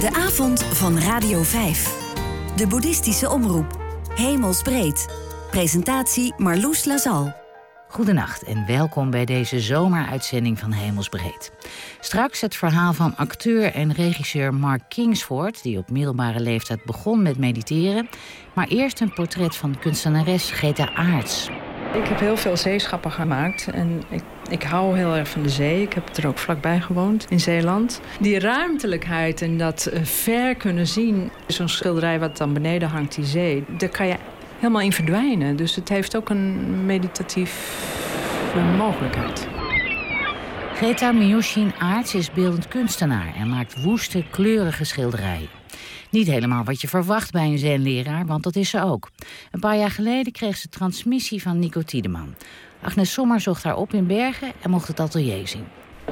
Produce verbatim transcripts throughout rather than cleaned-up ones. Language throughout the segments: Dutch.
De avond van Radio vijf. De boeddhistische omroep. Hemelsbreed. Presentatie Marloes Lazal. Goedenacht en welkom bij deze zomeruitzending van Hemelsbreed. Straks het verhaal van acteur en regisseur Mark Kingsford, die op middelbare leeftijd begon met mediteren. Maar eerst een portret van kunstenares Greta Aarts. Ik heb heel veel zeeschappen gemaakt en ik, ik hou heel erg van de zee. Ik heb er ook vlakbij gewoond, in Zeeland. Die ruimtelijkheid en dat uh, ver kunnen zien, zo'n schilderij wat dan beneden hangt, die zee, daar kan je helemaal in verdwijnen. Dus het heeft ook een meditatieve mogelijkheid. Greta Miyoshin Aarts is beeldend kunstenaar en maakt woeste, kleurige schilderijen. Niet helemaal wat je verwacht bij een zenleraar, want dat is ze ook. Een paar jaar geleden kreeg ze transmissie van Nico Tiedemann. Agnes Sommer zocht haar op in Bergen en mocht het atelier zien.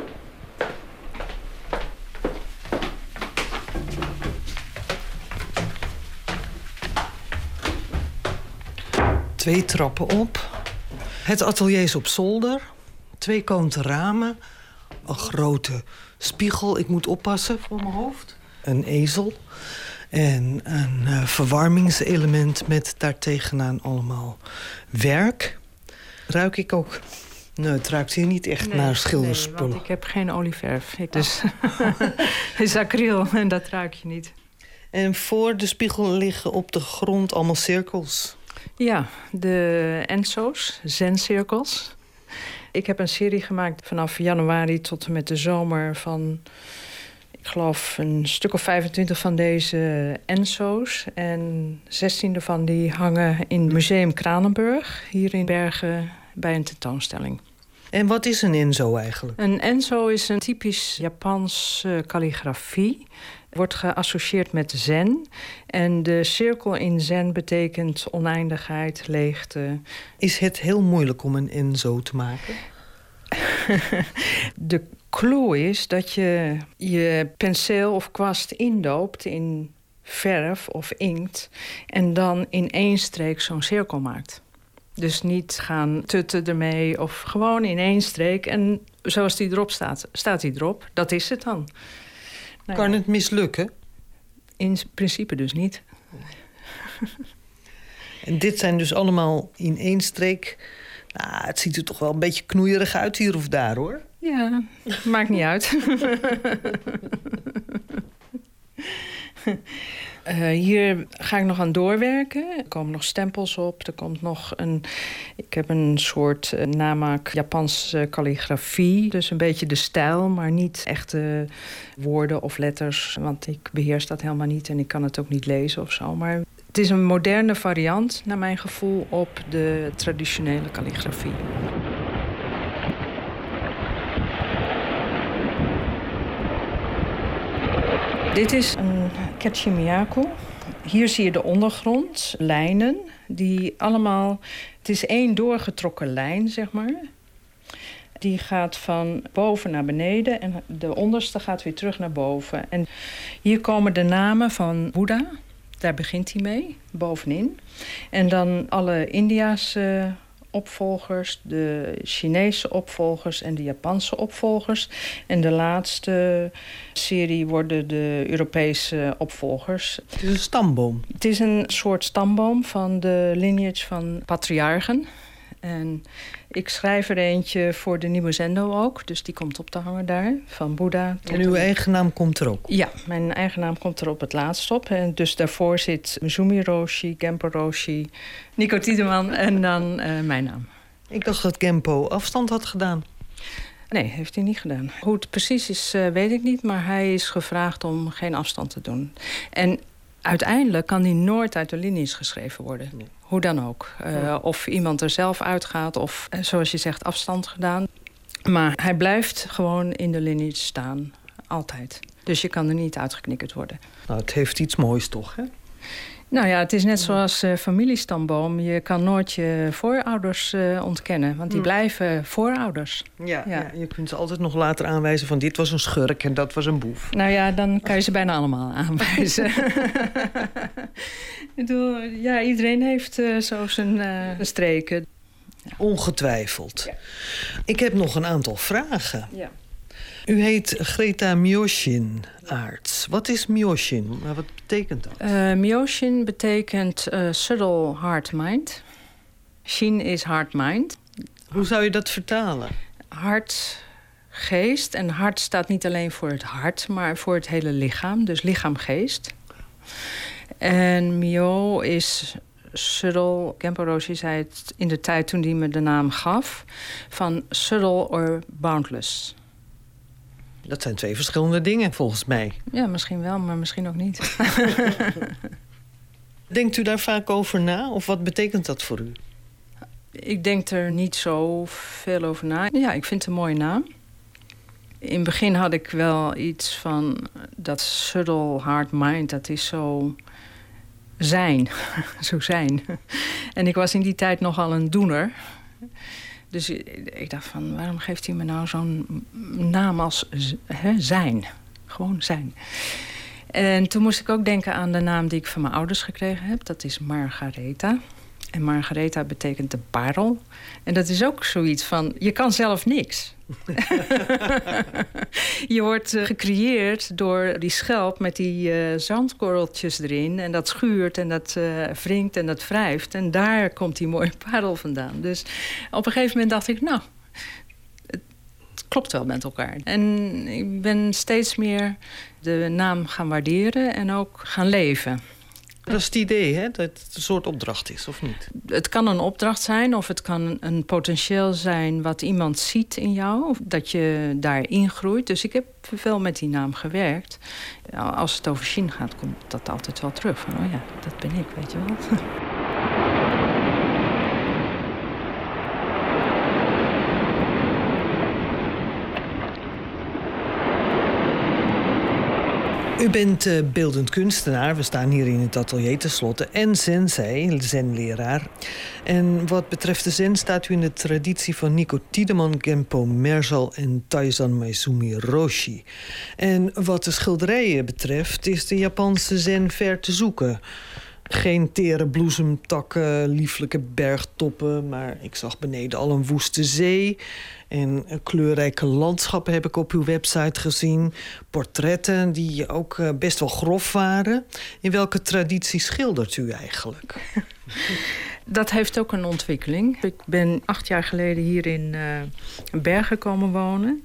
Twee trappen op. Het atelier is op zolder. Twee kanten ramen. Een grote spiegel. Ik moet oppassen voor mijn hoofd. Een ezel. En een uh, verwarmingselement met daartegenaan allemaal werk. Ruik ik ook? Nee, het ruikt hier niet echt nee, naar schilderspullen. Nee, want ik heb geen olieverf. Ik dus het is acryl en dat ruik je niet. En voor de spiegel liggen op de grond allemaal cirkels. Ja, de Enso's, Zen-cirkels. Ik heb een serie gemaakt vanaf januari tot en met de zomer van, ik geloof, een stuk of vijfentwintig van deze Enso's. En zestien ervan die hangen in Museum Kranenburg, hier in Bergen, bij een tentoonstelling. En wat is een Enso eigenlijk? Een Enso is een typisch Japans uh, kalligrafie. Wordt geassocieerd met zen. En de cirkel in zen betekent oneindigheid, leegte. Is het heel moeilijk om een Enso te maken? De clue is dat je je penseel of kwast indoopt in verf of inkt en dan in één streek zo'n cirkel maakt. Dus niet gaan tutten ermee of gewoon in één streek. En zoals die erop staat, staat die erop. Dat is het dan. Nou, kan ja. het mislukken? In principe dus niet. En dit zijn dus allemaal in één streek. Nou, het ziet er toch wel een beetje knoeierig uit hier of daar, hoor. Ja, maakt niet uit. Uh, hier ga ik nog aan doorwerken. Er komen nog stempels op. Er komt nog een... Ik heb een soort uh, namaak Japanse kalligrafie. Dus een beetje de stijl, maar niet echte woorden of letters. Want ik beheers dat helemaal niet en ik kan het ook niet lezen of zo. Maar het is een moderne variant, naar mijn gevoel, op de traditionele kalligrafie. Dit is een Ketchimiyaku. Hier zie je de ondergrond, lijnen, die allemaal... Het is één doorgetrokken lijn, zeg maar. Die gaat van boven naar beneden en de onderste gaat weer terug naar boven. En hier komen de namen van Boeddha, daar begint hij mee, bovenin. En dan alle Indiase opvolgers, de Chinese opvolgers en de Japanse opvolgers. En de laatste serie worden de Europese opvolgers. Het is een stamboom. Het is een soort stamboom van de lineage van patriarchen. En ik schrijf er eentje voor de nieuwe zendo ook. Dus die komt op te hangen daar, van Boeddha. En uw eigen naam komt er ook op? Ja, mijn eigen naam komt er op het laatst op. En dus daarvoor zit Mizumi Roshi, Genpo Roshi, Nico Tiedemann en dan uh, mijn naam. Ik dacht dat Genpo afstand had gedaan. Nee, heeft hij niet gedaan. Hoe het precies is, uh, weet ik niet. Maar hij is gevraagd om geen afstand te doen. En uiteindelijk kan die nooit uit de linies geschreven worden. Nee. Hoe dan ook. Uh, ja. Of iemand er zelf uitgaat of, zoals je zegt, afstand gedaan. Maar hij blijft gewoon in de lineage staan. Altijd. Dus je kan er niet uitgeknikkerd worden. Nou, het heeft iets moois toch, hè? Nou ja, het is net zoals uh, familiestamboom. Je kan nooit je voorouders uh, ontkennen. Want die mm. blijven voorouders. Ja, ja. ja, je kunt ze altijd nog later aanwijzen van dit was een schurk en dat was een boef. Nou ja, dan kan je ze bijna allemaal aanwijzen. Ik bedoel, ja, iedereen heeft uh, zo zijn uh, streken. Ja. Ongetwijfeld. Ja. Ik heb nog een aantal vragen. Ja. U heet Greta Mioshin, arts. Wat is Mioshin? Wat betekent dat? Uh, Mioshin betekent uh, subtle heart mind. Shin is heart mind. Hoe zou je dat vertalen? Hart, geest. En hart staat niet alleen voor het hart, maar voor het hele lichaam. Dus lichaam-geest. En Mio is subtle. Genpo Roshi zei het in de tijd toen hij me de naam gaf, van subtle or boundless. Dat zijn twee verschillende dingen, volgens mij. Ja, misschien wel, maar misschien ook niet. Denkt u daar vaak over na? Of wat betekent dat voor u? Ik denk er niet zo veel over na. Ja, ik vind het een mooie naam. In het begin had ik wel iets van dat subtle heart mind, dat is zo zijn. zo zijn. En ik was in die tijd nogal een doener. Dus ik dacht van, waarom geeft hij me nou zo'n naam als he, zijn? Gewoon zijn. En toen moest ik ook denken aan de naam die ik van mijn ouders gekregen heb. Dat is Margaretha. En Margaretha betekent de parel. En dat is ook zoiets van, je kan zelf niks. Je wordt uh, gecreëerd door die schelp met die uh, zandkorreltjes erin. En dat schuurt en dat uh, wringt en dat wrijft. En daar komt die mooie parel vandaan. Dus op een gegeven moment dacht ik, nou, het klopt wel met elkaar. En ik ben steeds meer de naam gaan waarderen en ook gaan leven. Dat is het idee, hè? Dat het een soort opdracht is, of niet? Het kan een opdracht zijn of het kan een potentieel zijn wat iemand ziet in jou. Of dat je daarin groeit. Dus ik heb veel met die naam gewerkt. Als het over Shin gaat, komt dat altijd wel terug. Van, oh ja, dat ben ik, weet je wel. U bent uh, beeldend kunstenaar, we staan hier in het atelier tenslotte, en sensei, zenleraar. En wat betreft de zen staat u in de traditie van Nikko Tiedemann, Genpo Merzel en Taizan Maezumi Roshi. En wat de schilderijen betreft is de Japanse zen ver te zoeken. Geen tere bloesemtakken, lieflijke bergtoppen, maar ik zag beneden al een woeste zee. En kleurrijke landschappen heb ik op uw website gezien. Portretten die ook best wel grof waren. In welke traditie schildert u eigenlijk? Dat heeft ook een ontwikkeling. Ik ben acht jaar geleden hier in uh, Bergen komen wonen.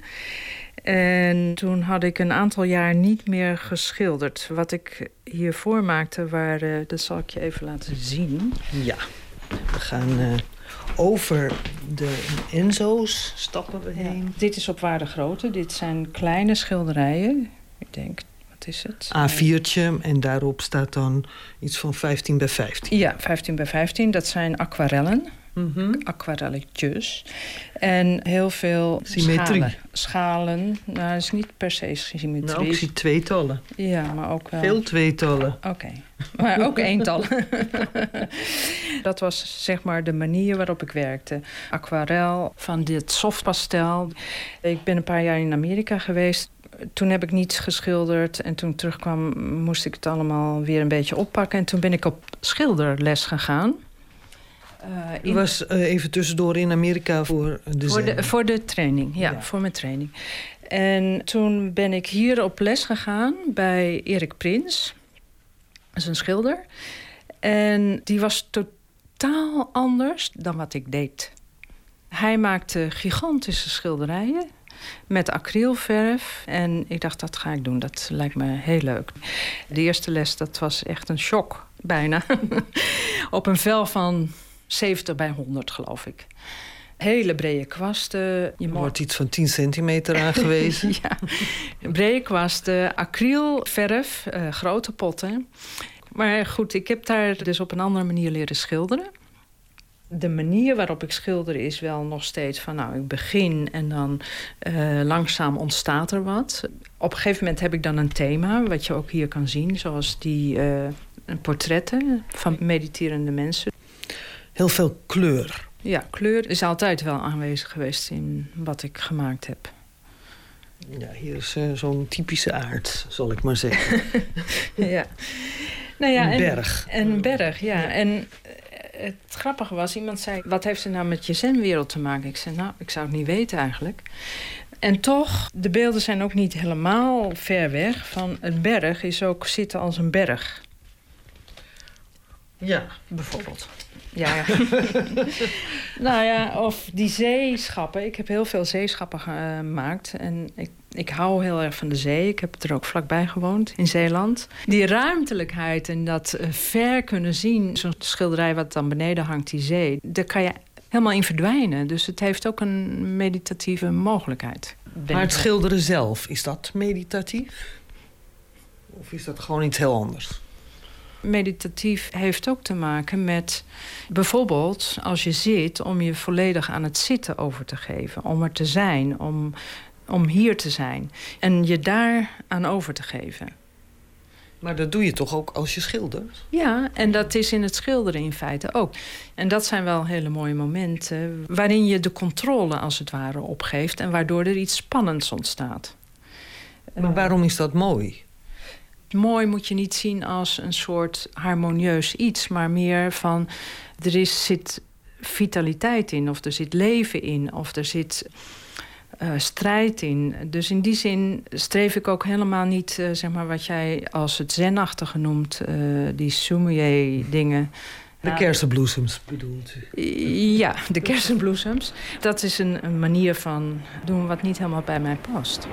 En toen had ik een aantal jaar niet meer geschilderd. Wat ik hiervoor maakte, waren, dat zal ik je even laten zien. Ja, we gaan uh, over de Enzo's stappen we heen. Ja, dit is op waarde grootte. Dit zijn kleine schilderijen. Ik denk, wat is het? A viertje en daarop staat dan iets van vijftien bij vijftien. Ja, vijftien bij vijftien. Dat zijn aquarellen. Mm-hmm. Aquarelletjes. En heel veel symmetrie. Schalen. Schalen. Nou, dat is niet per se symmetrie. Nou, ik zie tweetallen. Ja, maar ook wel... Veel tweetallen. Oké. Okay. Maar ook eentallen. Dat was zeg maar de manier waarop ik werkte. Aquarel, van dit softpastel. Ik ben een paar jaar in Amerika geweest. Toen heb ik niets geschilderd. En toen ik terugkwam moest ik het allemaal weer een beetje oppakken. En toen ben ik op schilderles gegaan. Uh, in... U was uh, even tussendoor in Amerika voor de voor de, voor de training, ja, ja, voor mijn training. En toen ben ik hier op les gegaan bij Erik Prins. Dat is een schilder. En die was totaal anders dan wat ik deed. Hij maakte gigantische schilderijen met acrylverf. En ik dacht, dat ga ik doen. Dat lijkt me heel leuk. De eerste les, dat was echt een shock, bijna. Op een vel van zeventig bij honderd, geloof ik. Hele brede kwasten. Je er wordt iets van tien centimeter aangewezen. Ja, brede kwasten, acrylverf, uh, grote potten. Maar goed, ik heb daar dus op een andere manier leren schilderen. De manier waarop ik schilder is wel nog steeds van... nou, ik begin en dan uh, langzaam ontstaat er wat. Op een gegeven moment heb ik dan een thema, wat je ook hier kan zien. Zoals die uh, portretten van mediterende mensen. Heel veel kleur. Ja, kleur is altijd wel aanwezig geweest in wat ik gemaakt heb. Ja, hier is uh, zo'n typische aard, zal ik maar zeggen. Ja. Nou ja, een berg. En, een berg, ja. ja. En uh, het grappige was, iemand zei... wat heeft er nou met je zenwereld te maken? Ik zei, nou, ik zou het niet weten eigenlijk. En toch, de beelden zijn ook niet helemaal ver weg. Van een berg is ook zitten als een berg. Ja, bijvoorbeeld. Ja, ja. Nou ja, of die zeeschappen. Ik heb heel veel zeeschappen gemaakt. En ik, ik hou heel erg van de zee. Ik heb er ook vlakbij gewoond, in Zeeland. Die ruimtelijkheid en dat uh, ver kunnen zien. Zo'n schilderij wat dan beneden hangt, die zee. Daar kan je helemaal in verdwijnen. Dus het heeft ook een meditatieve mogelijkheid. Maar het schilderen zelf, is dat meditatief? Of is dat gewoon iets heel anders? Meditatief heeft ook te maken met bijvoorbeeld als je zit, om je volledig aan het zitten over te geven. Om er te zijn, om, om hier te zijn. En je daar aan over te geven. Maar dat doe je toch ook als je schildert? Ja, en dat is in het schilderen in feite ook. En dat zijn wel hele mooie momenten waarin je de controle als het ware opgeeft en waardoor er iets spannends ontstaat. Maar waarom is dat mooi? Mooi moet je niet zien als een soort harmonieus iets, maar meer van er is, zit vitaliteit in, of er zit leven in, of er zit uh, strijd in. Dus in die zin streef ik ook helemaal niet, uh, zeg maar wat jij als het zenachtige noemt, uh, die Sumye-dingen. De kersenbloesems bedoelt u? Ja, de kersenbloesems. Dat is een, een manier van doen wat niet helemaal bij mij past.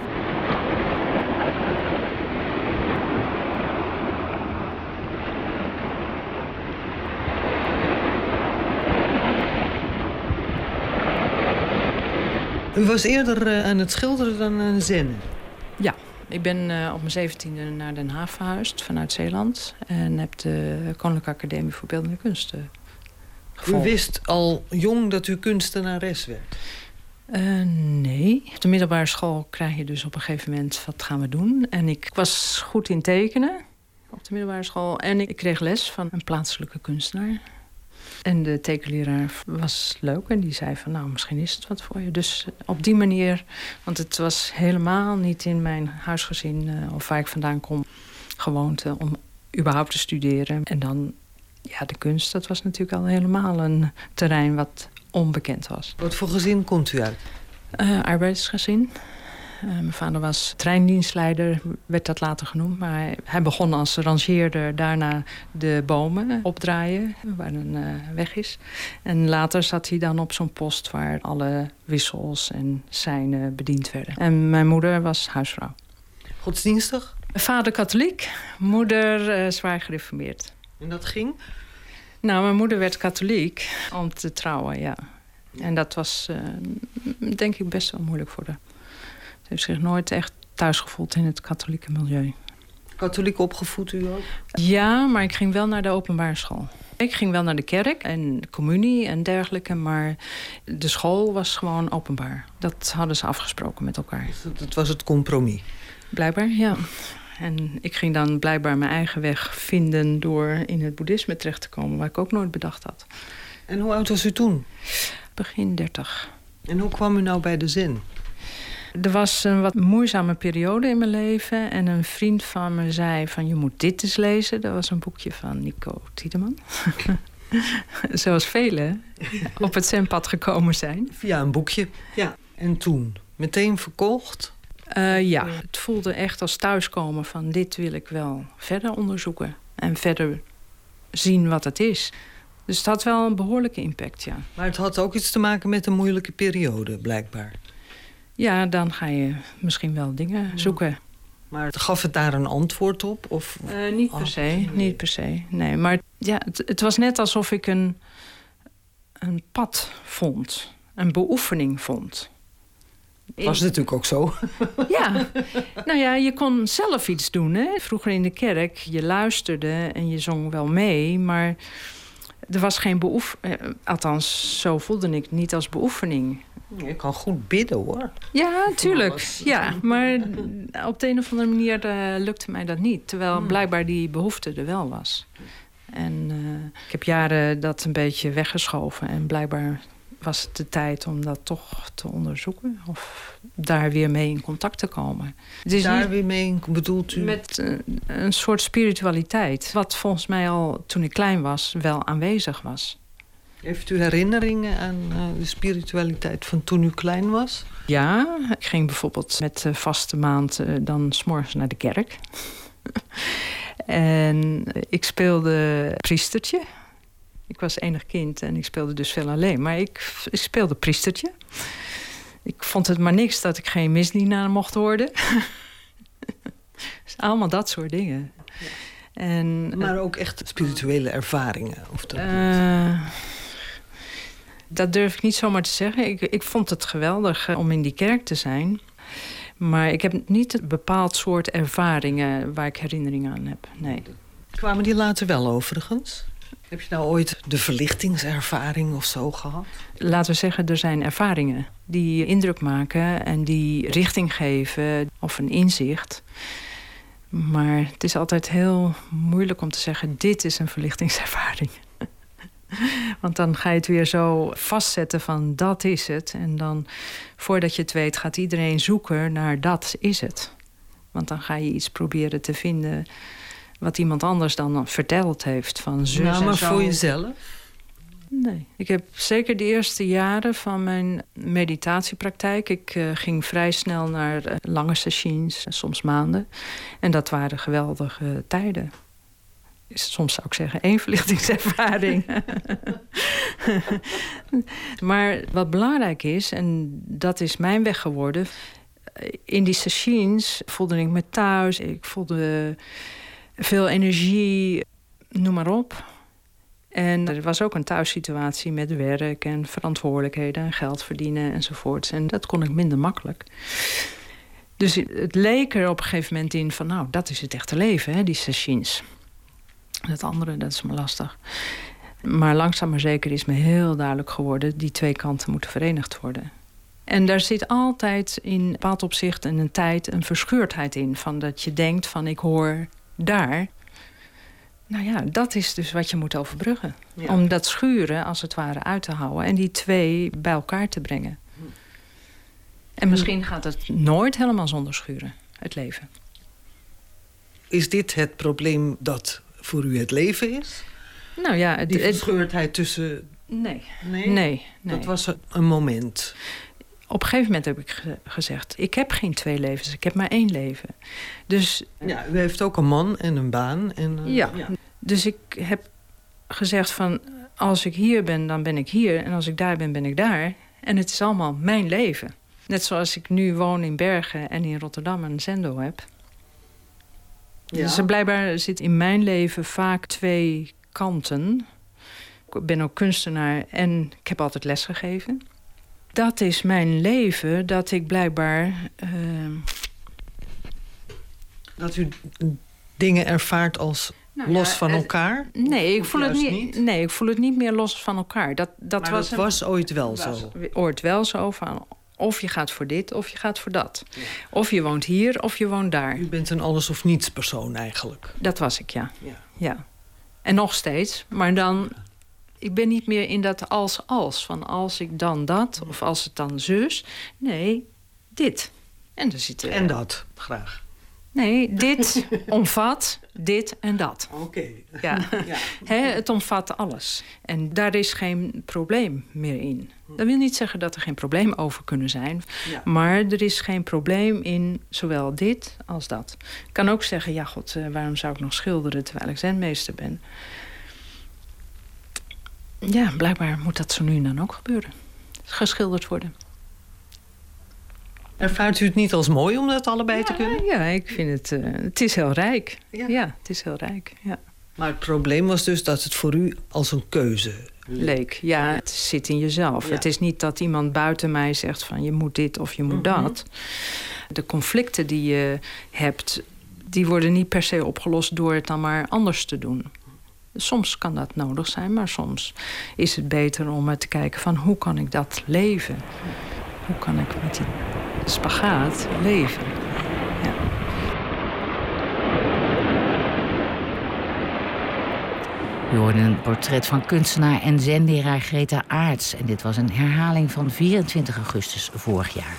U was eerder uh, aan het schilderen dan aan het zennen? Ja, ik ben uh, op mijn zeventiende naar Den Haag verhuisd vanuit Zeeland. En heb de Koninklijke Academie voor Beeldende Kunsten gevolgd. U wist al jong dat u kunstenares werd? Uh, nee. Op de middelbare school krijg je dus op een gegeven moment wat gaan we doen. En ik was goed in tekenen op de middelbare school. En ik kreeg les van een plaatselijke kunstenaar. En de tekenleraar was leuk en die zei van nou, misschien is het wat voor je. Dus op die manier, want het was helemaal niet in mijn huisgezin uh, of waar ik vandaan kom gewoonte om überhaupt te studeren. En dan, ja, de kunst, dat was natuurlijk al helemaal een terrein wat onbekend was. Wat voor gezin komt u uit? Uh, arbeidersgezin. Uh, mijn vader was treindienstleider, werd dat later genoemd. Maar hij begon als rangeerder, daarna de bomen opdraaien, waar een uh, weg is. En later zat hij dan op zo'n post waar alle wissels en seinen bediend werden. En mijn moeder was huisvrouw. Godsdienstig? Vader katholiek, moeder uh, zwaar gereformeerd. En dat ging? Nou, mijn moeder werd katholiek om te trouwen, ja. En dat was, uh, denk ik, best wel moeilijk voor haar. Ze heeft zich nooit echt thuis gevoeld in het katholieke milieu. Katholiek opgevoed u ook? Ja, maar ik ging wel naar de openbare school. Ik ging wel naar de kerk en de communie en dergelijke, maar de school was gewoon openbaar. Dat hadden ze afgesproken met elkaar. Dus dat was het compromis? Blijkbaar, ja. En ik ging dan blijkbaar mijn eigen weg vinden door in het boeddhisme terecht te komen, waar ik ook nooit bedacht had. En hoe oud was u toen? Begin dertig. En hoe kwam u nou bij de zen? Er was een wat moeizame periode in mijn leven. En een vriend van me zei van je moet dit eens lezen. Dat was een boekje van Nico Tiedemann. Zoals velen op het zenpad gekomen zijn. Via een boekje. Ja. En toen? Meteen verkocht? Uh, ja, het voelde echt als thuiskomen van dit wil ik wel verder onderzoeken. En verder zien wat het is. Dus het had wel een behoorlijke impact, ja. Maar het had ook iets te maken met een moeilijke periode, blijkbaar. Ja, dan ga je misschien wel dingen ja. zoeken. Maar gaf het daar een antwoord op? Of... Uh, niet per se, nee. niet per se. Nee, maar ja, het, het was net alsof ik een, een pad vond. Een beoefening vond. Dat was natuurlijk ook zo. Ja, nou ja, je kon zelf iets doen. Hè? Vroeger in de kerk, je luisterde en je zong wel mee, maar er was geen beoefening. Althans, zo voelde ik het niet als beoefening. Je kan goed bidden, hoor. Ja, tuurlijk. Ja, maar op de een of andere manier uh, lukte mij dat niet. Terwijl hmm. blijkbaar die behoefte er wel was. En uh, ik heb jaren dat een beetje weggeschoven. En blijkbaar was het de tijd om dat toch te onderzoeken. Of daar weer mee in contact te komen. Dus daar weer mee in, bedoelt u? Met uh, een soort spiritualiteit. Wat volgens mij al toen ik klein was wel aanwezig was. Heeft u herinneringen aan uh, de spiritualiteit van toen u klein was? Ja, ik ging bijvoorbeeld met de vaste maand uh, dan 's morgens naar de kerk. En ik speelde priestertje. Ik was enig kind en ik speelde dus veel alleen. Maar ik, ik speelde priestertje. Ik vond het maar niks dat ik geen misdienaar mocht worden. Dus allemaal dat soort dingen. Ja. En, maar ook echt spirituele ervaringen? Of dat, uh, dat durf ik niet zomaar te zeggen. Ik, ik vond het geweldig uh, om in die kerk te zijn. Maar ik heb niet een bepaald soort ervaringen waar ik herinneringen aan heb. Nee. Kwamen die later wel overigens? Heb je nou ooit de verlichtingservaring of zo gehad? Laten we zeggen, er zijn ervaringen die indruk maken en die richting geven of een inzicht. Maar het is altijd heel moeilijk om te zeggen, dit is een verlichtingservaring. Want dan ga je het weer zo vastzetten van dat is het. En dan, voordat je het weet, gaat iedereen zoeken naar dat is het. Want dan ga je iets proberen te vinden wat iemand anders dan verteld heeft. Van zus nou, maar en zo. Voor jezelf? Nee. Ik heb zeker de eerste jaren van mijn meditatiepraktijk. Ik uh, ging vrij snel naar uh, lange sessions, soms maanden. En dat waren geweldige tijden. Soms zou ik zeggen één verlichtingservaring. Maar wat belangrijk is, en dat is mijn weg geworden. In die sessions voelde ik me thuis. Ik voelde veel energie, noem maar op. En er was ook een thuissituatie met werk en verantwoordelijkheden en geld verdienen enzovoorts. En dat kon ik minder makkelijk. Dus het leek er op een gegeven moment in van, nou, dat is het echte leven, hè, die sessions. Dat andere, dat is me lastig. Maar langzaam maar zeker is me heel duidelijk geworden, die twee kanten moeten verenigd worden. En daar zit altijd in een bepaald opzicht en een tijd een verscheurdheid in. Van dat je denkt van, ik hoor daar. Nou ja, dat is dus wat je moet overbruggen. Ja. Om dat schuren, als het ware, uit te houden. En die twee bij elkaar te brengen. En misschien gaat het nooit helemaal zonder schuren, het leven. Is dit het probleem dat voor u het leven is? Nou ja, het, die verscheurdheid tussen... Nee. Nee? Nee, nee. Dat was een moment. Op een gegeven moment heb ik ge- gezegd, ik heb geen twee levens, ik heb maar één leven. Dus, ja, u heeft ook een man en een baan. En, uh, ja. ja, dus ik heb gezegd van, als ik hier ben, dan ben ik hier. En als ik daar ben, ben ik daar. En het is allemaal mijn leven. Net zoals ik nu woon in Bergen en in Rotterdam een zendo heb. Ja. Dus blijkbaar zit in mijn leven vaak twee kanten. Ik ben ook kunstenaar en ik heb altijd lesgegeven. Dat is mijn leven, dat ik blijkbaar... Uh... Dat u dingen ervaart als nou, los ja, van het, elkaar? Nee ik, voel het niet, niet? nee, ik voel het niet meer los van elkaar. Dat, dat maar was dat een, was ooit wel was zo? Ooit wel zo van... Of je gaat voor dit, of je gaat voor dat. Ja. Of je woont hier, of je woont daar. U bent een alles of niets persoon eigenlijk. Dat was ik, ja. ja. ja. En nog steeds. Maar dan... Ik ben niet meer in dat als-als. Van als ik dan dat, of als het dan zus. Nee, dit. En, er zit, uh... en dat, graag. Nee, dit omvat dit en dat. Oké. Okay. Ja. ja. He, het omvat alles. En daar is geen probleem meer in. Dat wil niet zeggen dat er geen problemen over kunnen zijn. Ja. Maar er is geen probleem in zowel dit als dat. Ik kan ook zeggen, ja god, waarom zou ik nog schilderen terwijl ik zenmeester ben? Ja, blijkbaar moet dat zo nu en dan ook gebeuren. Geschilderd worden. Ervaart u het niet als mooi om dat allebei ja, te kunnen? Ja, ik vind het... Uh, het is heel rijk. Ja. ja, het is heel rijk, ja. Maar het probleem was dus dat het voor u als een keuze leek. leek. Ja, het zit in jezelf. Ja. Het is niet dat iemand buiten mij zegt van je moet dit of je moet mm-hmm. dat. De conflicten die je hebt, die worden niet per se opgelost door het dan maar anders te doen. Soms kan dat nodig zijn, maar soms is het beter om te kijken van hoe kan ik dat leven? Hoe kan ik met die spagaat leven? Ja. U hoorde een portret van kunstenaar en zenleraar Greta Aarts. En dit was een herhaling van vierentwintig augustus vorig jaar.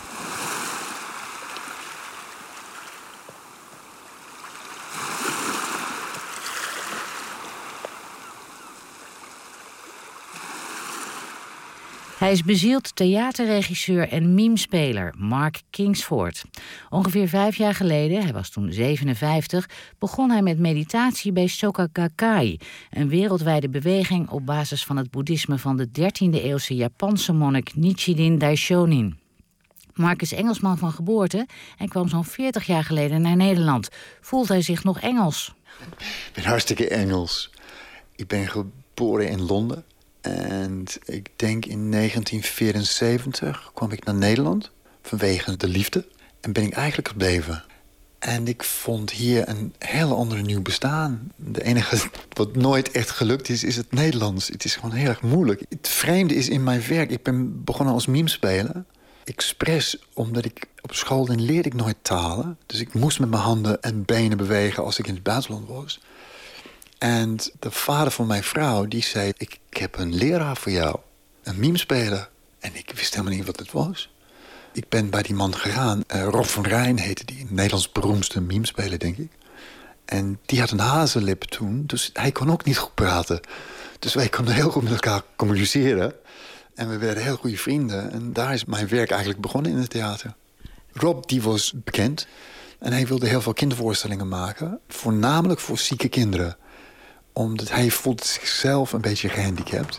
Hij is bezield theaterregisseur en memespeler Mark Kingsford. Ongeveer vijf jaar geleden, hij was toen zevenenvijftig... begon hij met meditatie bij Soka Gakkai, een wereldwijde beweging op basis van het boeddhisme van de dertiende-eeuwse Japanse monnik Nichiren Daishonin. Mark is Engelsman van geboorte en kwam zo'n veertig jaar geleden naar Nederland. Voelt hij zich nog Engels? Ik ben hartstikke Engels. Ik ben geboren in Londen. En ik denk in negentien vierenzeventig kwam ik naar Nederland vanwege de liefde. En ben ik eigenlijk gebleven. En ik vond hier een heel ander nieuw bestaan. De enige wat nooit echt gelukt is, is het Nederlands. Het is gewoon heel erg moeilijk. Het vreemde is in mijn werk, ik ben begonnen als memespeler. Expres, omdat ik op school dan leerde ik nooit talen. Dus ik moest met mijn handen en benen bewegen als ik in het buitenland was. En de vader van mijn vrouw, die zei... ik, ik heb een leraar voor jou, een memespeler. En ik wist helemaal niet wat het was. Ik ben bij die man gegaan. Uh, Rob van Rijn heette die, Nederlands beroemdste memespeler, denk ik. En die had een hazenlip toen, dus hij kon ook niet goed praten. Dus wij konden heel goed met elkaar communiceren. En we werden heel goede vrienden. En daar is mijn werk eigenlijk begonnen in het theater. Rob, die was bekend. En hij wilde heel veel kindervoorstellingen maken. Voornamelijk voor zieke kinderen. Omdat hij voelde zichzelf een beetje gehandicapt.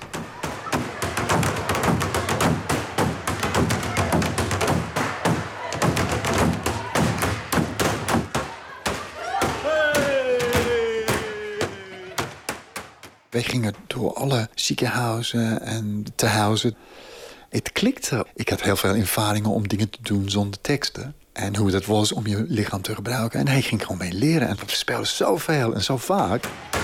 Wij gingen door alle ziekenhuizen en tehuizen. Het klikte. Ik had heel veel ervaringen om dingen te doen zonder teksten. En hoe dat was om je lichaam te gebruiken. En hij ging gewoon mee leren. En we speelden zoveel en zo vaak.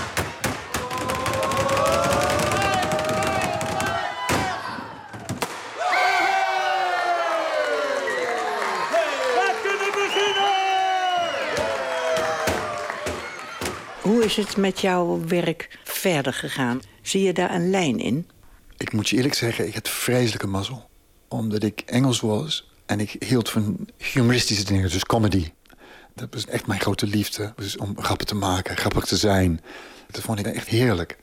Hoe is het met jouw werk verder gegaan? Zie je daar een lijn in? Ik moet je eerlijk zeggen, ik had vreselijke mazzel. Omdat ik Engels was en ik hield van humoristische dingen, dus comedy. Dat was echt mijn grote liefde, dus om grappen te maken, grappig te zijn. Dat vond ik echt heerlijk.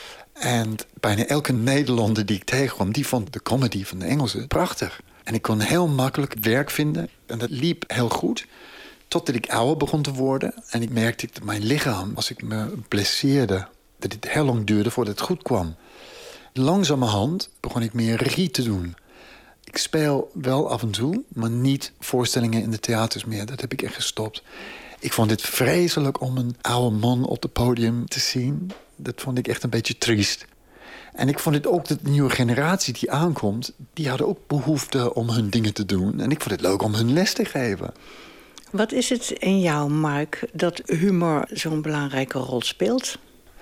En bijna elke Nederlander die ik tegenkwam, die vond de comedy van de Engelsen prachtig. En ik kon heel makkelijk werk vinden en dat liep heel goed. Totdat ik ouder begon te worden. En ik merkte dat mijn lichaam, als ik me blesseerde, dat het heel lang duurde voordat het goed kwam. Langzamerhand begon ik meer regie te doen. Ik speel wel af en toe, maar niet voorstellingen in de theaters meer. Dat heb ik echt gestopt. Ik vond het vreselijk om een oude man op het podium te zien. Dat vond ik echt een beetje triest. En ik vond het ook dat de nieuwe generatie die aankomt, die hadden ook behoefte om hun dingen te doen. En ik vond het leuk om hun les te geven. Wat is het in jou, Mark, dat humor zo'n belangrijke rol speelt?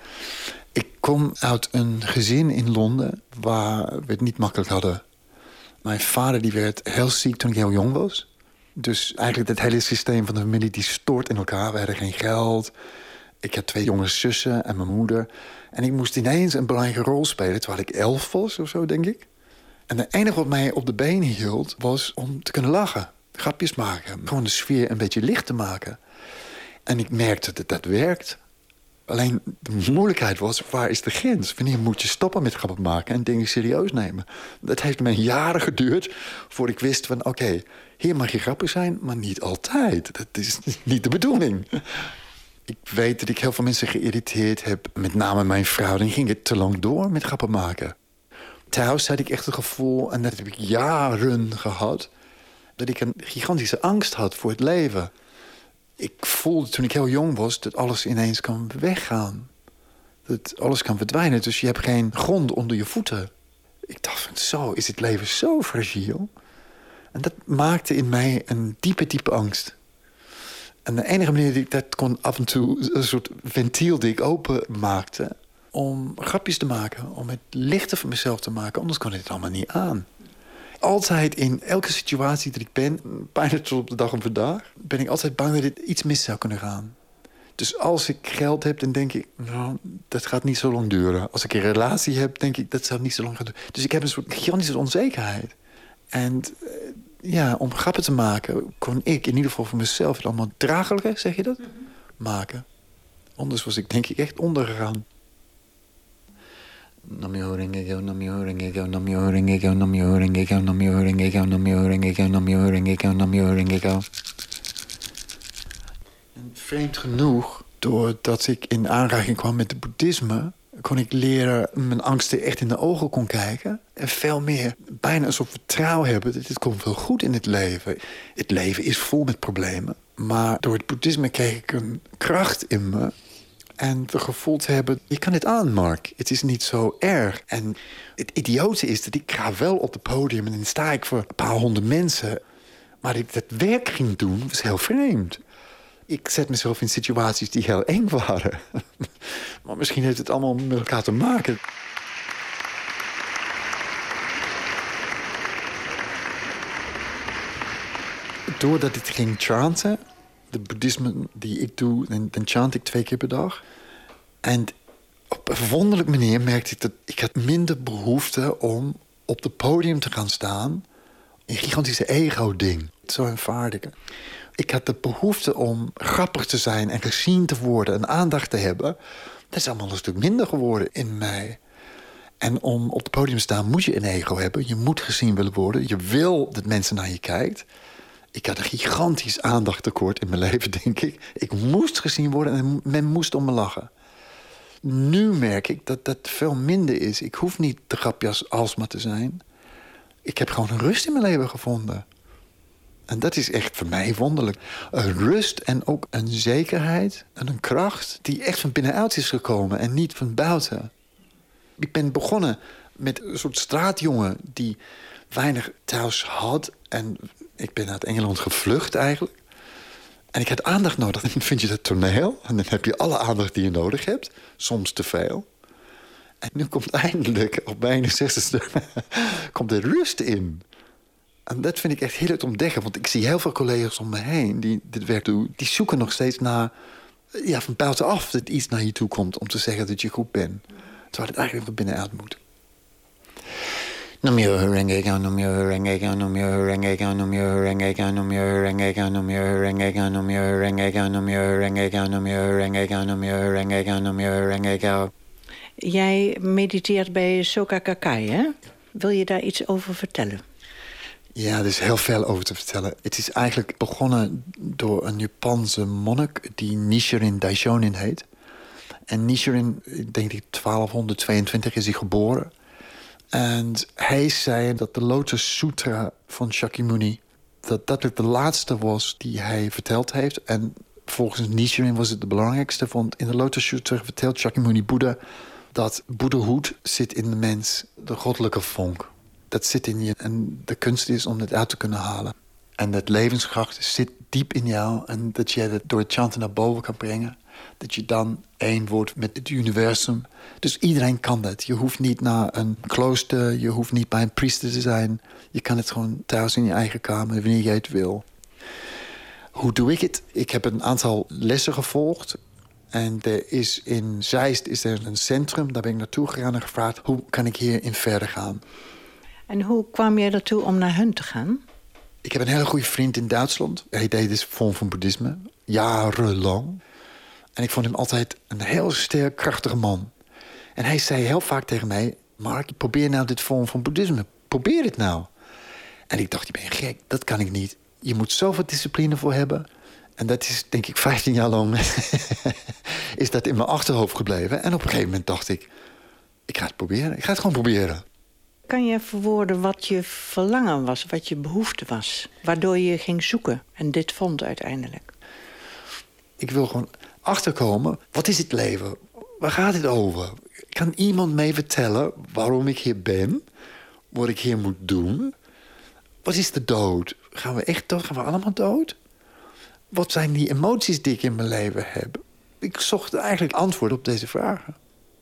Ik kom uit een gezin in Londen waar we het niet makkelijk hadden. Mijn vader die werd heel ziek toen ik heel jong was. Dus eigenlijk het hele systeem van de familie die stort in elkaar. We hadden geen geld. Ik had twee jonge zussen en mijn moeder. En ik moest ineens een belangrijke rol spelen terwijl ik elf was of zo, denk ik. En het enige wat mij op de benen hield was om te kunnen lachen. Grapjes maken. Gewoon de sfeer een beetje licht te maken. En ik merkte dat dat werkt. Alleen de moeilijkheid was, waar is de grens? Wanneer moet je stoppen met grappen maken en dingen serieus nemen? Dat heeft me jaren geduurd voordat ik wist van... oké, okay, hier mag je grappig zijn, maar niet altijd. Dat is niet de bedoeling. Ik weet dat ik heel veel mensen geïrriteerd heb. Met name mijn vrouw. Dan ging het te lang door met grappen maken. Thuis had ik echt het gevoel, en dat heb ik jaren gehad... dat ik een gigantische angst had voor het leven. Ik voelde toen ik heel jong was dat alles ineens kan weggaan. Dat alles kan verdwijnen, dus je hebt geen grond onder je voeten. Ik dacht van zo, is het leven zo fragiel? En dat maakte in mij een diepe, diepe angst. En de enige manier die ik dat kon af en toe... een soort ventiel die ik open maakte... om grapjes te maken, om het lichter voor mezelf te maken. Anders kon ik het allemaal niet aan. Altijd in elke situatie dat ik ben, bijna tot op de dag van vandaag... ben ik altijd bang dat het iets mis zou kunnen gaan. Dus als ik geld heb, dan denk ik, nou, dat gaat niet zo lang duren. Als ik een relatie heb, denk ik, dat zou niet zo lang gaan duren. Dus ik heb een soort gigantische onzekerheid. En uh, ja, om grappen te maken, kon ik in ieder geval voor mezelf... het allemaal draaglijker, zeg je dat, maken. Anders was ik denk ik echt ondergegaan. Namyo Renge-kyo, Namyo Renge-kyo, Namyo Renge-kyo, Namyo Renge-kyo, Namyo Renge-kyo, Namyo Renge-kyo, Namyo Renge-kyo, Namyo Renge-kyo. Vreemd genoeg, doordat ik in aanraking kwam met het boeddhisme, kon ik leren mijn angsten echt in de ogen kon kijken. En veel meer bijna een soort vertrouwen hebben. Dit komt wel goed in het leven. Het leven is vol met problemen. Maar door het boeddhisme kreeg ik een kracht in me. En het gevoel te hebben, je kan het aan, Mark. Het is niet zo erg. En het idiote is dat ik ga wel op het podium en dan sta ik voor een paar honderd mensen. Maar ik dat werk ging doen, was heel vreemd. Ik zet mezelf in situaties die heel eng waren. Maar misschien heeft het allemaal met elkaar te maken. Doordat ik ging chanten, de boeddhisme die ik doe, dan, dan chant ik twee keer per dag. En op een wonderlijke manier merkte ik dat ik had minder behoefte om op het podium te gaan staan. Een gigantische ego-ding. Zo ervaarde ik het. Ik had de behoefte om grappig te zijn en gezien te worden en aandacht te hebben. Dat is allemaal een stuk minder geworden in mij. En om op het podium te staan moet je een ego hebben. Je moet gezien willen worden. Je wil dat mensen naar je kijkt. Ik had een gigantisch aandachttekort in mijn leven, denk ik. Ik moest gezien worden en men moest om me lachen. Nu merk ik dat dat veel minder is. Ik hoef niet de grapjas alsmaar te zijn. Ik heb gewoon een rust in mijn leven gevonden. En dat is echt voor mij wonderlijk. Een rust en ook een zekerheid en een kracht die echt van binnenuit is gekomen en niet van buiten. Ik ben begonnen met een soort straatjongen die weinig thuis had. En ik ben uit Engeland gevlucht eigenlijk. En ik had aandacht nodig. En dan vind je dat toneel. En dan heb je alle aandacht die je nodig hebt. Soms te veel. En nu komt eindelijk, op mijn eenenzestigste, komt er rust in. En dat vind ik echt heel het ontdekken. Want ik zie heel veel collega's om me heen die dit werk doen. Die zoeken nog steeds naar, ja, van buitenaf dat iets naar je toe komt om te zeggen dat je goed bent. Terwijl het eigenlijk van binnenuit moet. Namyo Renge-kyo, Namyo Renge-kyo, Namyo Renge-kyo, Namyo Renge-kyo, Namyo Renge-kyo, Namyo Renge-kyo, Namyo Renge-kyo, Namyo Renge-kyo, Namyo Renge-kyo, Namyo Renge-kyo, Namyo Renge-kyo. Jij mediteert bij Soka Gakkai, hè? Wil je daar iets over vertellen? Ja, er is heel veel over te vertellen. Het is eigenlijk begonnen door een Japanse monnik die Nichiren Daishonin heet. En Nichiren, ik denk ik twaalfhonderdtweeëntwintig is hij geboren. En hij zei dat de Lotus Sutra van Shakyamuni, dat dat het de laatste was die hij verteld heeft. En volgens Nichiren was het de belangrijkste. Want in de Lotus Sutra vertelt Shakyamuni Boeddha dat Boeddhahoed zit in de mens, de goddelijke vonk. Dat zit in je en de kunst is om het uit te kunnen halen. En dat levenskracht zit diep in jou en dat je het door het chanten naar boven kan brengen. Dat je dan één wordt met het universum. Dus iedereen kan dat. Je hoeft niet naar een klooster, je hoeft niet bij een priester te zijn. Je kan het gewoon thuis in je eigen kamer, wanneer jij het wil. Hoe doe ik het? Ik heb een aantal lessen gevolgd. En er is in Zeist is er een centrum, daar ben ik naartoe gegaan en gevraagd, hoe kan ik hierin verder gaan? En hoe kwam jij ertoe om naar hun te gaan? Ik heb een hele goede vriend in Duitsland. Hij deed deze vorm van boeddhisme, jarenlang. En ik vond hem altijd een heel sterk, krachtige man. En hij zei heel vaak tegen mij, Mark, probeer nou dit vorm van boeddhisme. Probeer het nou. En ik dacht, je bent gek, dat kan ik niet. Je moet zoveel discipline voor hebben. En dat is, denk ik, vijftien jaar lang is dat in mijn achterhoofd gebleven. En op een gegeven moment dacht ik, ik ga het proberen. Ik ga het gewoon proberen. Kan je verwoorden wat je verlangen was, wat je behoefte was? Waardoor je ging zoeken en dit vond uiteindelijk? Ik wil gewoon achterkomen, wat is het leven? Waar gaat het over? Kan iemand mij vertellen waarom ik hier ben? Wat ik hier moet doen? Wat is de dood? Gaan we echt dood? Gaan we allemaal dood? Wat zijn die emoties die ik in mijn leven heb? Ik zocht eigenlijk antwoord op deze vragen.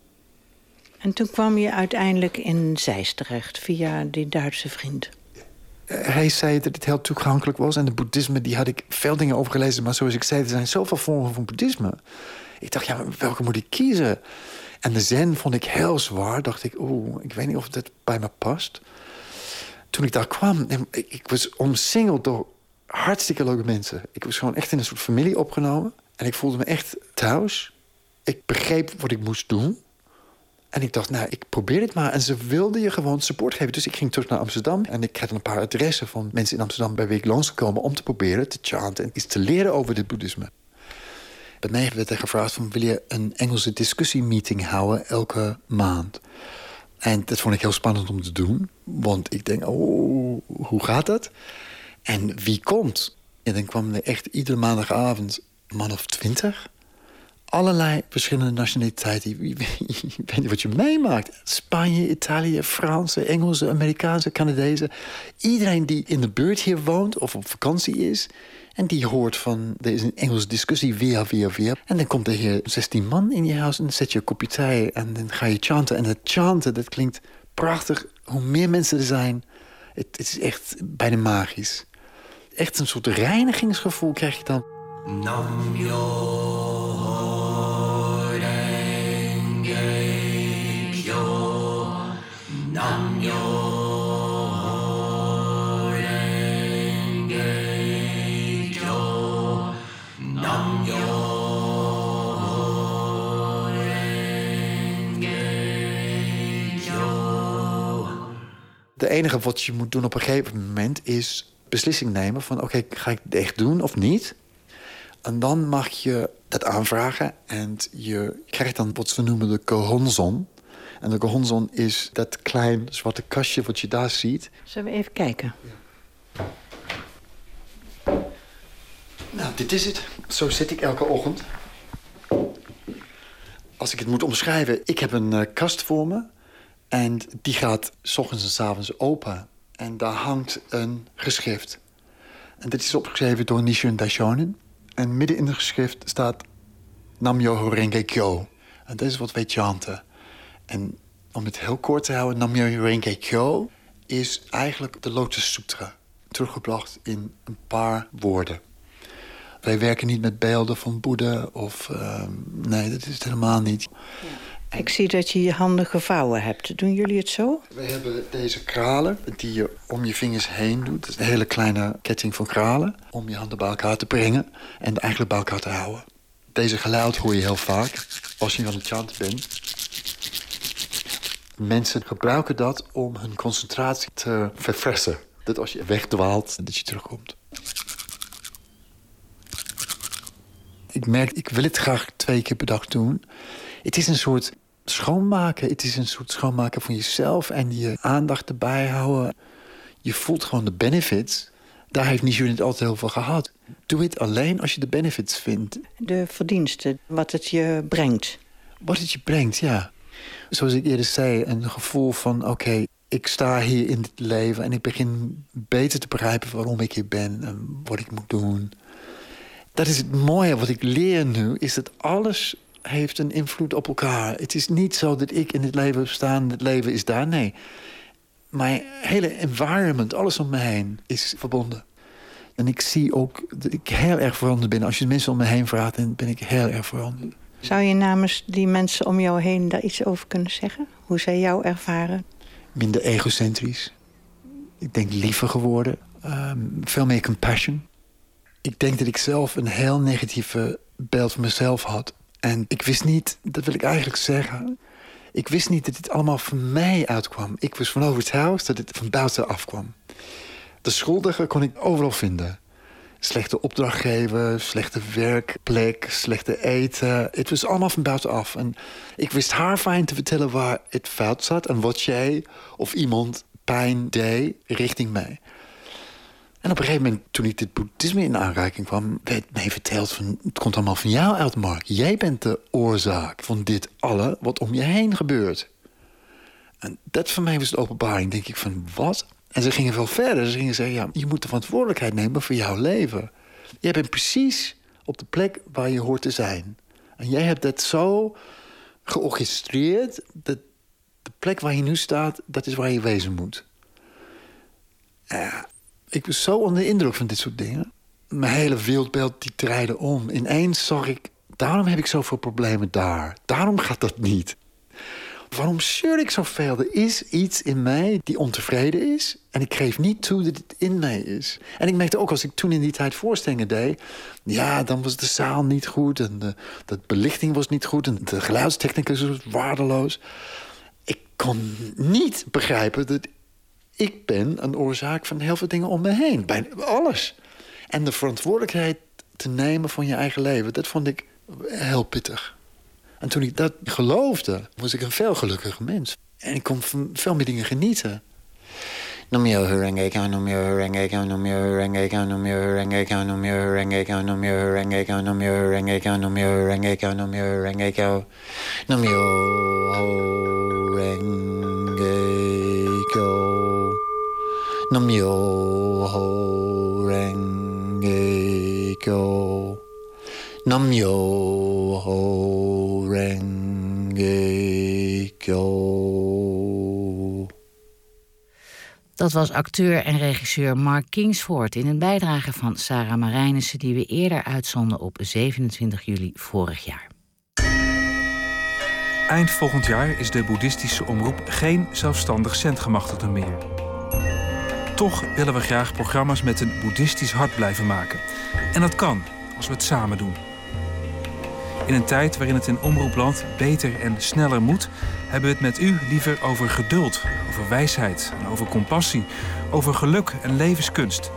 En toen kwam je uiteindelijk in Zeist terecht, via die Duitse vriend. Hij zei dat het heel toegankelijk was. En de boeddhisme, die had ik veel dingen over gelezen. Maar zoals ik zei, er zijn zoveel vormen van boeddhisme. Ik dacht, ja, welke moet ik kiezen? En de zen vond ik heel zwaar. Dacht ik, oeh, ik weet niet of dat bij me past. Toen ik daar kwam, ik, ik was omsingeld door hartstikke leuke mensen. Ik was gewoon echt in een soort familie opgenomen. En ik voelde me echt thuis. Ik begreep wat ik moest doen. En ik dacht, nou, ik probeer het maar. En ze wilden je gewoon support geven. Dus ik ging terug naar Amsterdam. En ik kreeg een paar adressen van mensen in Amsterdam bij wie ik langsgekomen om te proberen te chanten en iets te leren over dit boeddhisme. Bij mij werd er gevraagd van, wil je een Engelse discussiemeeting houden elke maand? En dat vond ik heel spannend om te doen. Want ik denk, oh, hoe gaat dat? En wie komt? En dan kwam er echt iedere maandagavond een man of twintig. Allerlei verschillende nationaliteiten. Ik weet niet wat je meemaakt. Spanje, Italië, Fransen, Engelsen, Amerikaanse, Canadezen. Iedereen die in de buurt hier woont of op vakantie is. En die hoort van, er is een Engelse discussie weer, weer, weer. En dan komt er hier zestien man in je huis en dan zet je een kopje thee en dan ga je chanten. En dat chanten, dat klinkt prachtig. Hoe meer mensen er zijn, het, het is echt bijna magisch. Echt een soort reinigingsgevoel krijg je dan. Nam yo renge kyo, nam yo renge kyo, nam yo renge kyo. De enige wat je moet doen op een gegeven moment is beslissing nemen van, oké, okay, ga ik het echt doen of niet? En dan mag je dat aanvragen en je krijgt dan wat we noemen de Gohonzon. En de Gohonzon is dat klein zwarte kastje wat je daar ziet. Zullen we even kijken? Ja. Nou, dit is het. Zo zit ik elke ochtend. Als ik het moet omschrijven, ik heb een uh, kast voor me. En die gaat 's ochtends en 's avonds open. En daar hangt een geschrift. En dit is opgeschreven door Nichiren Daishonin. En midden in het geschrift staat Nam-myoho Renge Kyo. En dat is wat wij chanten. En om het heel kort te houden, Nam-myoho Renge Kyo is eigenlijk de Lotus Sutra. Teruggebracht in een paar woorden. Wij werken niet met beelden van Boeddha of... Uh, nee, dat is het helemaal niet. Ja. Ik zie dat je je handen gevouwen hebt. Doen jullie het zo? We hebben deze kralen die je om je vingers heen doet. Dat is een hele kleine ketting van kralen. Om je handen bij elkaar te brengen en eigenlijk bij elkaar te houden. Deze geluid hoor je heel vaak als je aan het chanten bent. Mensen gebruiken dat om hun concentratie te verfressen. Dat als je wegdwaalt, dat je terugkomt. Ik merk, ik wil het graag twee keer per dag doen. Het is een soort schoonmaken. Het is een soort schoonmaken van jezelf en je aandacht erbij houden. Je voelt gewoon de benefits. Daar heeft Nichiren het altijd heel veel gehad. Doe het alleen als je de benefits vindt. De verdiensten, wat het je brengt. Wat het je brengt, ja. Zoals ik eerder zei, een gevoel van... oké, okay, ik sta hier in het leven en ik begin beter te begrijpen waarom ik hier ben en wat ik moet doen. Dat is het mooie wat ik leer nu, is dat alles heeft een invloed op elkaar. Het is niet zo dat ik in het leven sta en het leven is daar. Nee, mijn hele environment, alles om me heen, is verbonden. En ik zie ook dat ik heel erg veranderd ben. Als je mensen om me heen vraagt, dan ben ik heel erg veranderd. Zou je namens die mensen om jou heen daar iets over kunnen zeggen? Hoe zij jou ervaren? Minder egocentrisch. Ik denk liever geworden. Um, veel meer compassion. Ik denk dat ik zelf een heel negatieve beeld van mezelf had. En ik wist niet, dat wil ik eigenlijk zeggen... ik wist niet dat dit allemaal van mij uitkwam. Ik was van overtuigd dat het van buiten afkwam. De schuldigen kon ik overal vinden. Slechte opdrachtgever, slechte werkplek, slechte eten. Het was allemaal van buitenaf. En ik wist haar fijn te vertellen waar het fout zat... en wat jij of iemand pijn deed richting mij. En op een gegeven moment, toen ik dit boeddhisme in aanraking kwam... werd mij verteld van, het komt allemaal van jou uit, Mark. Jij bent de oorzaak van dit alle wat om je heen gebeurt. En dat voor mij was de openbaring. Denk ik van, wat? En ze gingen veel verder. Ze gingen zeggen, ja, je moet de verantwoordelijkheid nemen voor jouw leven. Jij bent precies op de plek waar je hoort te zijn. En jij hebt dat zo georchestreerd... dat de plek waar je nu staat, dat is waar je wezen moet. Ja, ik was zo onder de indruk van dit soort dingen. Mijn hele wereldbeeld die draaide om. Ineens zag ik, daarom heb ik zoveel problemen daar. Daarom gaat dat niet. waarom zeur ik zoveel? Er is iets in mij die ontevreden is. En ik geef niet toe dat het in mij is. En ik merkte ook als ik toen in die tijd voorstellingen deed... ja, dan was de zaal niet goed. En de, de belichting was niet goed. En de geluidstechnicus was waardeloos. Ik kon niet begrijpen dat ik ben een oorzaak van heel veel dingen om me heen. Bij alles. En de verantwoordelijkheid te nemen van je eigen leven... dat vond ik heel pittig. En toen ik dat geloofde, was ik een veel gelukkiger mens. En ik kon van veel meer dingen genieten. Namyo Horengeko, Namyo Horengeko, Namyo Horengeko, Namyo Horengeko, Namyo Horengeko, Namyo Horengeko, Namyo Horengeko, Namyo Horengeko, Namyo Horengeko, Namyo Horengeko, Namyo Horengeko, Namyo Horengeko. Dat was acteur en regisseur Mark Kingsford in een bijdrage van Sarah Marijnissen die we eerder uitzonden op zevenentwintig juli vorig jaar. Eind volgend jaar is de boeddhistische omroep geen zelfstandig zendgemachtigde meer. Toch willen we graag programma's met een boeddhistisch hart blijven maken. En dat kan, als we het samen doen. In een tijd waarin het in omroepland beter en sneller moet... hebben we het met u liever over geduld, over wijsheid en over compassie... over geluk en levenskunst.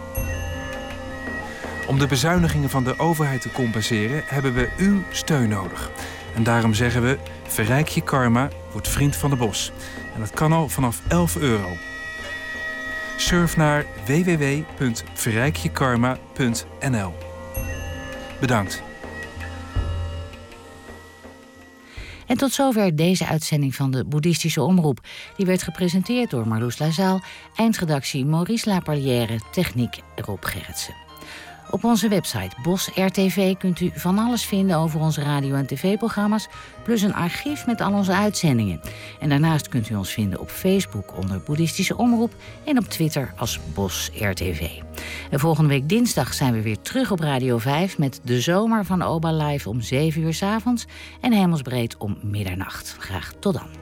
Om de bezuinigingen van de overheid te compenseren... hebben we uw steun nodig. En daarom zeggen we, verrijk je karma, word vriend van de Bos. En dat kan al vanaf elf euro. Surf naar w w w punt verrijkjekarma punt n l. Bedankt. En tot zover deze uitzending van de Boeddhistische Omroep. Die werd gepresenteerd door Marloes Lazaal, eindredactie Maurice Laperrière, techniek Rob Gerritsen. Op onze website Bos R T V kunt u van alles vinden over onze radio- en tv-programma's... plus een archief met al onze uitzendingen. En daarnaast kunt u ons vinden op Facebook onder Boeddhistische Omroep... en op Twitter als Bos R T V. En volgende week dinsdag zijn we weer terug op Radio vijf... met De Zomer van Oba Live om zeven uur 's avonds... en Hemelsbreed om middernacht. Graag tot dan.